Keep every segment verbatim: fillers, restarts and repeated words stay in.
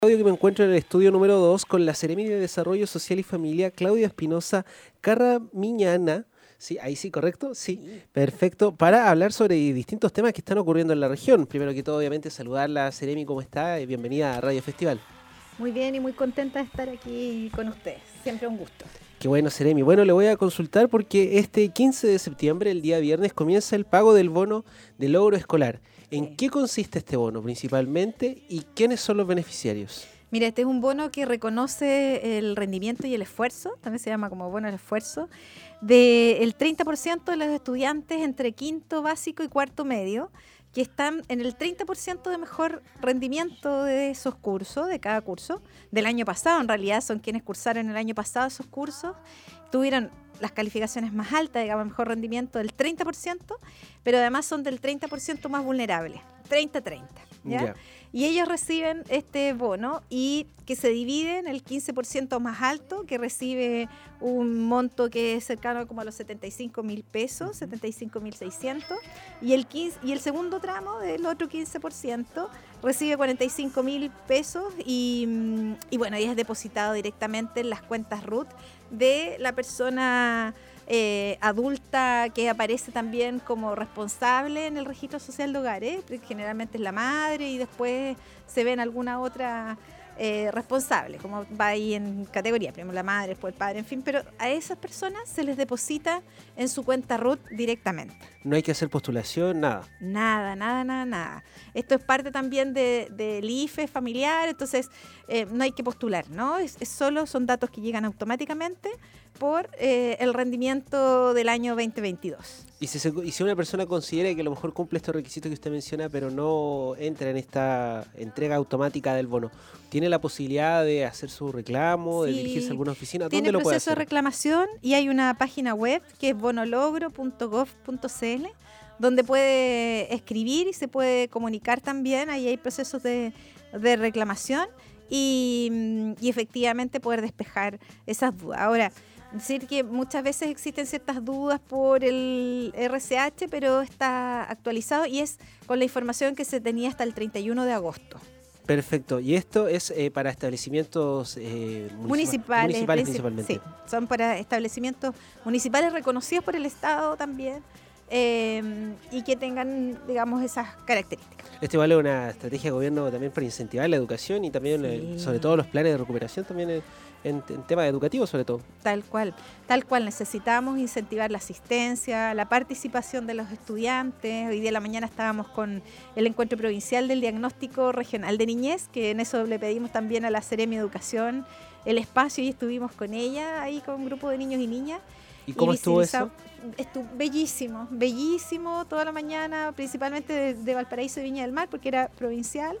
Claudio, que me encuentro en el estudio número dos con la Seremi de Desarrollo Social y Familia, Claudia Espinosa Carramiñana. Sí, ahí sí, ¿correcto? Sí, sí, perfecto. Para hablar sobre distintos temas que están ocurriendo en la región. Primero que todo, obviamente, saludarla, Seremi, ¿cómo está? Y bienvenida a Radio Festival. Muy bien y muy contenta de estar aquí con ustedes. Siempre un gusto. Qué bueno, Seremi. Bueno, le voy a consultar porque este quince de septiembre, el día viernes, comienza el pago del bono de logro escolar. ¿En sí. qué consiste este bono principalmente y quiénes son los beneficiarios? Mira, este es un bono que reconoce el rendimiento y el esfuerzo, también se llama como bono del esfuerzo, del treinta por ciento de los estudiantes entre quinto básico y cuarto medio, que están en el treinta por ciento de mejor rendimiento de esos cursos, de cada curso, del año pasado. En realidad son quienes cursaron el año pasado esos cursos, tuvieron las calificaciones más altas, digamos, mejor rendimiento del treinta por ciento, pero además son del treinta por ciento más vulnerables, treinta treinta, ¿ya? Yeah. Y ellos reciben este bono y que se divide en el quince por ciento más alto, que recibe un monto que es cercano como a los setenta y cinco mil pesos, setenta y cinco mil seiscientos, y el, quince, y el segundo tramo del otro quince por ciento recibe cuarenta y cinco mil pesos y, y bueno, y es depositado directamente en las cuentas R U T de la persona eh, adulta que aparece también como responsable en el registro social de hogares, generalmente es la madre y después se ven alguna otra eh, responsable, como va ahí en categoría, primero la madre, después el padre, en fin, pero a esas personas se les deposita en su cuenta R U T directamente. No hay que hacer postulación, nada. Nada, nada, nada, nada. Esto es parte también de, del I F E familiar, entonces eh, no hay que postular, ¿no? Es, es solo, son datos que llegan automáticamente por eh, el rendimiento del año veinte veintidós. Y si, se, y si una persona considera que a lo mejor cumple estos requisitos que usted menciona, pero no entra en esta entrega automática del bono, ¿tiene la posibilidad de hacer su reclamo, sí, de dirigirse a alguna oficina? ¿Dónde lo puede hacer? Tiene proceso de reclamación y hay una página web que es bonologro punto gov punto c l donde puede escribir y se puede comunicar también. Ahí hay procesos de, de reclamación y, y efectivamente poder despejar esas dudas. Ahora, decir que muchas veces existen ciertas dudas por el R C H, pero está actualizado y es con la información que se tenía hasta el treinta y uno de agosto. Perfecto. Y esto es eh, para establecimientos eh, municipal, municipales, municipales principalmente. Sí, son para establecimientos municipales reconocidos por el Estado también. Eh, y que tengan, digamos, esas características. Esto vale una estrategia de gobierno también para incentivar la educación y también, sí. eh, sobre todo, los planes de recuperación también en, en, en temas educativos, sobre todo. Tal cual, tal cual. Necesitamos incentivar la asistencia, la participación de los estudiantes. Hoy día de la mañana estábamos con el encuentro provincial del diagnóstico regional de niñez, que en eso le pedimos también a la Seremi de Educación el espacio y estuvimos con ella, ahí con un grupo de niños y niñas. ¿Y cómo y estuvo eso? Estuvo bellísimo, bellísimo toda la mañana, principalmente de, de Valparaíso y Viña del Mar, porque era provincial.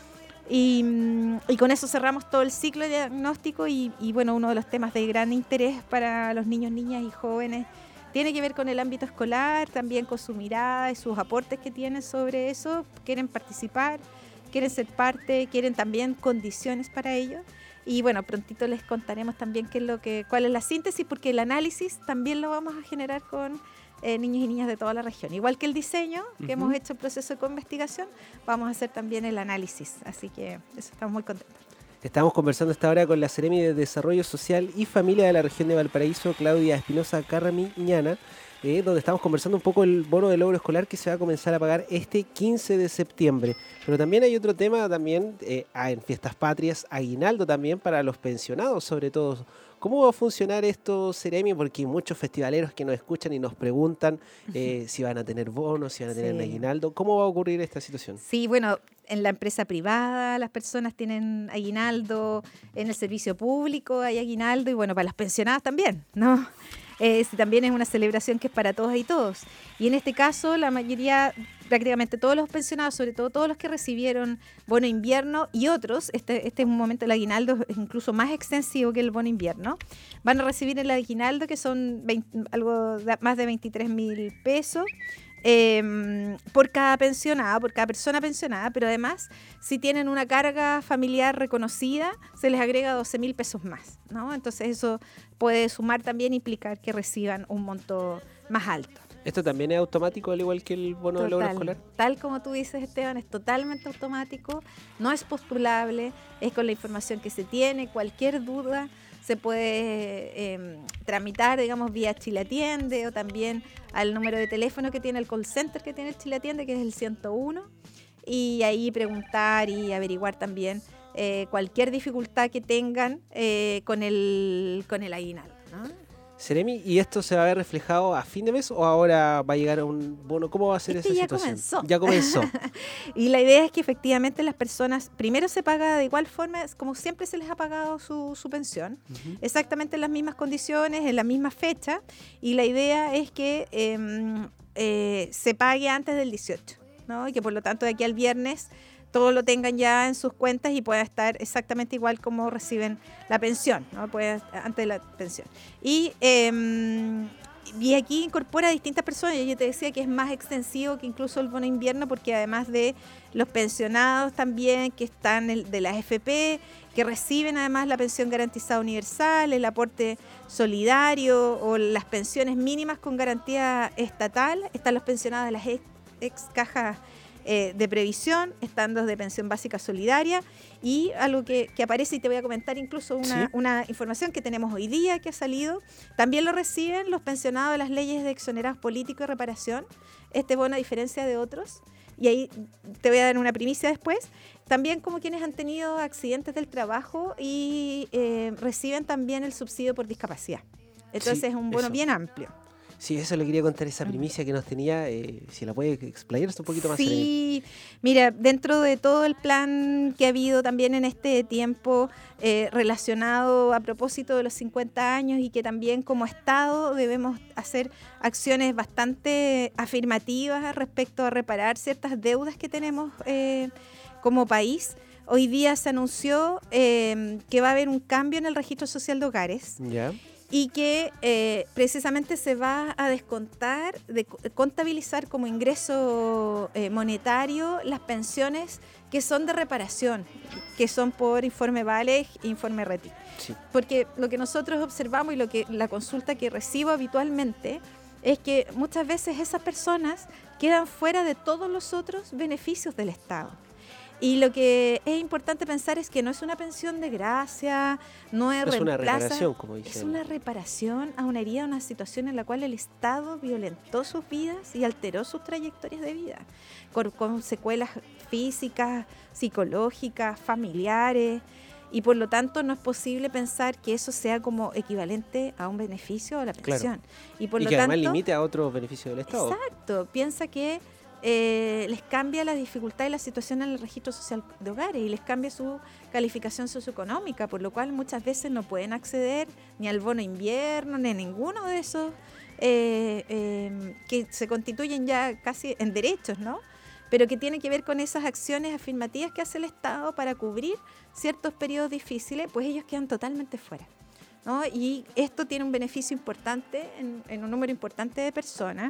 Y, y con eso cerramos todo el ciclo de diagnóstico y, y bueno, uno de los temas de gran interés para los niños, niñas y jóvenes tiene que ver con el ámbito escolar, también con su mirada y sus aportes que tienen sobre eso. Quieren participar, quieren ser parte, quieren también condiciones para ello. Y bueno, prontito les contaremos también qué es lo que, cuál es la síntesis, porque el análisis también lo vamos a generar con eh, niños y niñas de toda la región. Igual que el diseño, que uh-huh. hemos hecho el proceso de investigación, vamos a hacer también el análisis. Así que eso, estamos muy contentos. Estamos conversando esta hora con la Seremi de Desarrollo Social y Familia de la región de Valparaíso, Claudia Espinosa Carramiñana, eh, donde estamos conversando un poco el bono de logro escolar que se va a comenzar a pagar este quince de septiembre. Pero también hay otro tema también eh, en Fiestas Patrias, aguinaldo también para los pensionados sobre todo. ¿Cómo va a funcionar esto, Seremi? Porque hay muchos festivaleros que nos escuchan y nos preguntan eh, si van a tener bonos, si van a tener sí. aguinaldo. ¿Cómo va a ocurrir esta situación? Sí, bueno, en la empresa privada las personas tienen aguinaldo, en el servicio público hay aguinaldo y bueno, para las pensionadas también, ¿no? Eh, también es una celebración que es para todas y todos. Y en este caso, la mayoría, prácticamente todos los pensionados, sobre todo todos los que recibieron bono invierno y otros, este, este es un momento, el aguinaldo es incluso más extensivo que el bono invierno, van a recibir el aguinaldo que son veinte, algo de, más de veintitrés mil pesos. Eh, por cada pensionado, por cada persona pensionada, pero además, si tienen una carga familiar reconocida, se les agrega doce mil pesos más, ¿no? Entonces eso puede sumar también, implicar que reciban un monto más alto. ¿Esto también es automático, al igual que el bono de logro escolar? Tal como tú dices, Esteban, es totalmente automático, no es postulable, es con la información que se tiene, cualquier duda se puede eh, tramitar, digamos, vía Chile Atiende o también al número de teléfono que tiene el call center que tiene el Chile Atiende, que es el ciento uno, y ahí preguntar y averiguar también eh, cualquier dificultad que tengan eh, con el, con el aguinaldo, ¿no? Seremi, ¿y esto se va a ver reflejado a fin de mes o ahora va a llegar un bono? ¿Cómo va a ser este esa ya situación? Comenzó. Ya comenzó. Y la idea es que efectivamente las personas, primero se paga de igual forma, como siempre se les ha pagado su, su pensión, uh-huh. exactamente en las mismas condiciones, en la misma fecha, y la idea es que eh, eh, se pague antes del dieciocho, ¿no? Y que por lo tanto de aquí al viernes todo lo tengan ya en sus cuentas y pueda estar exactamente igual como reciben la pensión, ¿no? Puede, antes de la pensión. Y, eh, y aquí incorpora a distintas personas. Yo te decía que es más extensivo que incluso el bono invierno, porque además de los pensionados también que están el, de las A F P, que reciben además la pensión garantizada universal, el aporte solidario o las pensiones mínimas con garantía estatal, están los pensionados de las ex, ex cajas Eh, de previsión, están los de pensión básica solidaria y algo que, que aparece y te voy a comentar incluso una, ¿Sí? una información que tenemos hoy día que ha salido, también lo reciben los pensionados de las leyes de exonerados políticos y reparación, este bono a diferencia de otros, y ahí te voy a dar una primicia después, también como quienes han tenido accidentes del trabajo y eh, reciben también el subsidio por discapacidad. Entonces sí, es un bono eso. Bien amplio. Sí, eso le quería contar, esa primicia que nos tenía, eh, si la puede explayarse un poquito más. Sí, mira, dentro de todo el plan que ha habido también en este tiempo eh, relacionado a propósito de los cincuenta años y que también como Estado debemos hacer acciones bastante afirmativas respecto a reparar ciertas deudas que tenemos eh, como país. Hoy día se anunció eh, que va a haber un cambio en el registro social de hogares. Ya. Y que eh, precisamente se va a descontar, de, contabilizar como ingreso eh, monetario las pensiones que son de reparación, que son por informe Valeg e informe Reti. Sí. Porque lo que nosotros observamos y lo que la consulta que recibo habitualmente es que muchas veces esas personas quedan fuera de todos los otros beneficios del Estado. Y lo que es importante pensar es que no es una pensión de gracia, no es, es una reparación, como dicen. Es una reparación a una herida, a una situación en la cual el Estado violentó sus vidas y alteró sus trayectorias de vida, con, con secuelas físicas, psicológicas, familiares, y por lo tanto no es posible pensar que eso sea como equivalente a un beneficio a la pensión. Claro. Y, por y lo que tanto, además limite a otros beneficios del Estado. Exacto, piensa que Eh, les cambia la dificultad y la situación en el registro social de hogares y les cambia su calificación socioeconómica, por lo cual muchas veces no pueden acceder ni al bono invierno ni a ninguno de esos eh, eh, que se constituyen ya casi en derechos, ¿no? Pero que tiene que ver con esas acciones afirmativas que hace el Estado para cubrir ciertos periodos difíciles, pues ellos quedan totalmente fuera, ¿no? Y esto tiene un beneficio importante en, en un número importante de personas,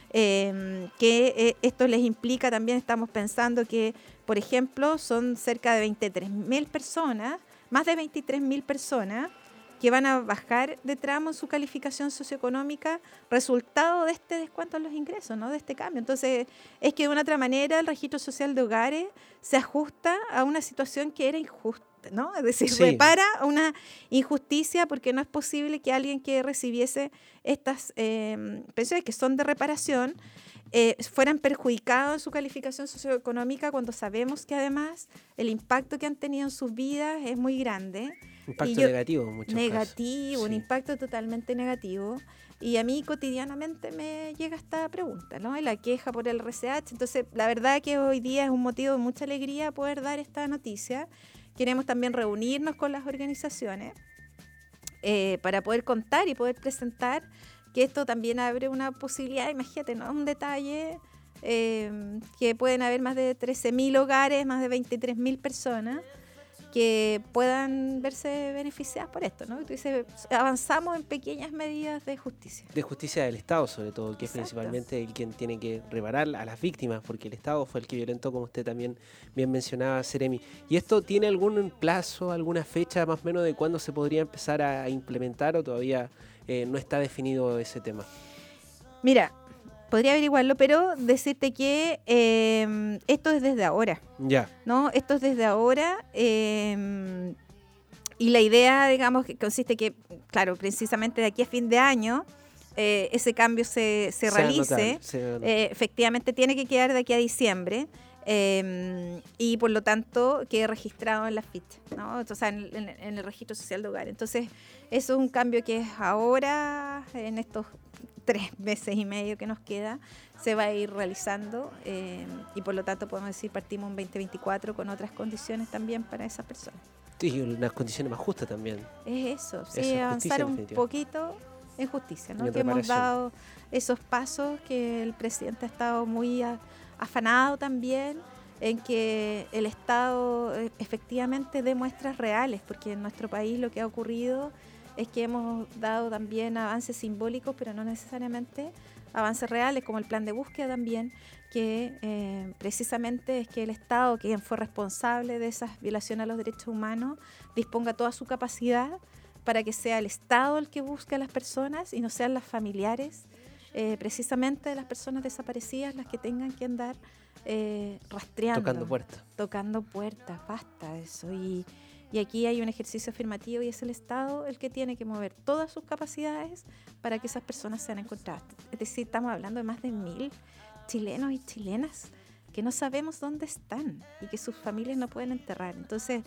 eh, que eh, esto les implica también, estamos pensando que, por ejemplo, son cerca de veintitrés mil personas, más de veintitrés mil personas que van a bajar de tramo en su calificación socioeconómica resultado de este descuento en los ingresos, ¿no? De este cambio. Entonces, es que de una otra manera el registro social de hogares se ajusta a una situación que era injusta, ¿no? Es decir, sí. repara una injusticia porque no es posible que alguien que recibiese estas eh, pensiones que son de reparación eh, fueran perjudicados en su calificación socioeconómica cuando sabemos que además el impacto que han tenido en sus vidas es muy grande. Impacto yo, negativo en muchos Negativo, casos. un Sí. impacto totalmente negativo. Y a mí cotidianamente me llega esta pregunta, ¿no? Y la queja por el R C H. Entonces, la verdad que hoy día es un motivo de mucha alegría poder dar esta noticia. Queremos también reunirnos con las organizaciones eh, para poder contar y poder presentar que esto también abre una posibilidad, imagínate, ¿no? Un detalle eh, que pueden haber más de trece mil hogares, más de veintitrés mil personas que puedan verse beneficiadas por esto, ¿no? Entonces, avanzamos en pequeñas medidas de justicia. De justicia del Estado, sobre todo, que Exacto. es principalmente el quien tiene que reparar a las víctimas, porque el Estado fue el que violentó, como usted también bien mencionaba, Seremi. ¿Y esto tiene algún plazo, alguna fecha más o menos de cuándo se podría empezar a implementar o todavía eh, no está definido ese tema? Mira, Podría averiguarlo, pero decirte que eh, esto es desde ahora. Ya. ¿No? Esto es desde ahora. Eh, y la idea, digamos, que consiste que, claro, precisamente de aquí a fin de año, eh, ese cambio se, se realice. Eh, efectivamente, tiene que quedar de aquí a diciembre. Eh, y por lo tanto quede registrado en la ficha, ¿no? O sea, en, en, en el registro social de hogar. Entonces, eso es un cambio que es ahora, en estos tres meses y medio que nos queda, se va a ir realizando eh, y por lo tanto podemos decir partimos en veinte veinticuatro con otras condiciones también para esas personas. Sí, unas condiciones más justas también. Es eso, sí, eso, avanzar un poquito en justicia, ¿no? Que hemos dado esos pasos que el presidente ha estado muy a, afanado también en que el Estado efectivamente dé muestras reales, porque en nuestro país lo que ha ocurrido es que hemos dado también avances simbólicos, pero no necesariamente avances reales, como el plan de búsqueda también, que eh, precisamente es que el Estado, quien fue responsable de esas violaciones a los derechos humanos, disponga toda su capacidad para que sea el Estado el que busque a las personas y no sean las familiares, eh, precisamente de las personas desaparecidas, las que tengan que andar eh, rastreando. Tocando puertas. Tocando puertas, basta de eso. Y, y aquí hay un ejercicio afirmativo y es el Estado el que tiene que mover todas sus capacidades para que esas personas sean encontradas. Es decir, estamos hablando de más de mil chilenos y chilenas que no sabemos dónde están y que sus familias no pueden enterrar. Entonces,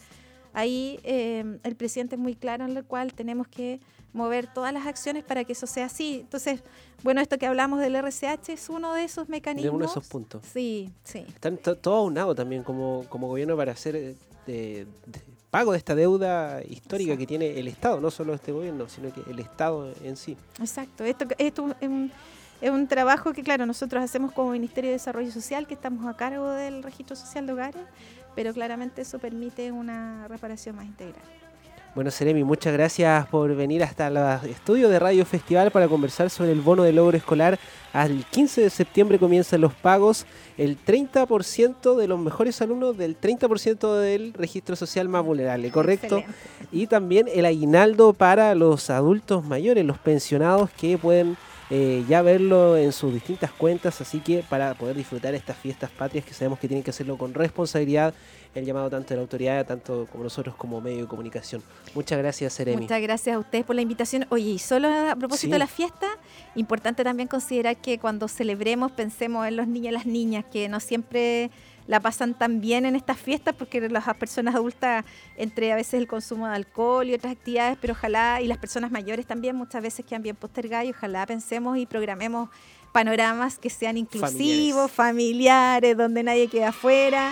ahí eh, el presidente es muy claro en lo cual tenemos que mover todas las acciones para que eso sea así. Entonces, bueno, esto que hablamos del R C H es uno de esos mecanismos. De uno de esos puntos. Sí, sí. Están to- todos aunados también como, como gobierno para hacer de, de, pago de esta deuda histórica. Exacto. Que tiene el Estado, no solo este gobierno, sino que el Estado en sí. Exacto. Esto, esto es un, es un trabajo que, claro, nosotros hacemos como Ministerio de Desarrollo Social, que estamos a cargo del Registro Social de Hogares, pero claramente eso permite una reparación más integral. Bueno, Seremi, muchas gracias por venir hasta el estudio de Radio Festival para conversar sobre el bono de logro escolar. Al quince de septiembre comienzan los pagos. El treinta por ciento de los mejores alumnos del treinta por ciento del registro social más vulnerable, ¿correcto? Excelente. Y también el aguinaldo para los adultos mayores, los pensionados que pueden eh, ya verlo en sus distintas cuentas. Así que para poder disfrutar estas fiestas patrias, que sabemos que tienen que hacerlo con responsabilidad, el llamado tanto de la autoridad, tanto como nosotros como medio de comunicación. Muchas gracias, Seremi. Muchas gracias a ustedes por la invitación. Oye, y solo a propósito sí. de la fiesta, importante también considerar que cuando celebremos pensemos en los niños y las niñas, que no siempre la pasan tan bien en estas fiestas, porque las personas adultas, entre a veces el consumo de alcohol y otras actividades, pero ojalá, y las personas mayores también muchas veces quedan bien postergadas, y ojalá pensemos y programemos panoramas que sean inclusivos, familiares. familiares, donde nadie quede afuera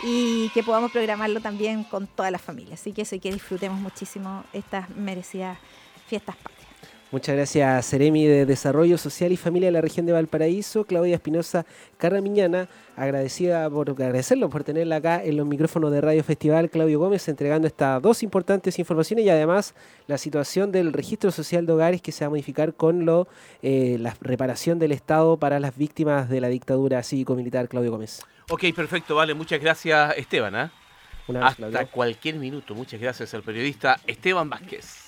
y que podamos programarlo también con toda la familia. Así que eso, y que disfrutemos muchísimo estas merecidas fiestas patrias. Muchas gracias, Seremi de Desarrollo Social y Familia de la región de Valparaíso, Claudia Espinosa Carramiñana, agradecida por agradecerlo por tenerla acá en los micrófonos de Radio Festival. Claudio Gómez entregando estas dos importantes informaciones y además la situación del registro social de hogares que se va a modificar con lo, eh, la reparación del Estado para las víctimas de la dictadura cívico-militar. Claudio Gómez. Ok, perfecto, vale, muchas gracias, Esteban. ¿eh? Una vez, Hasta Claudio. Cualquier minuto. Muchas gracias al periodista Esteban Vázquez.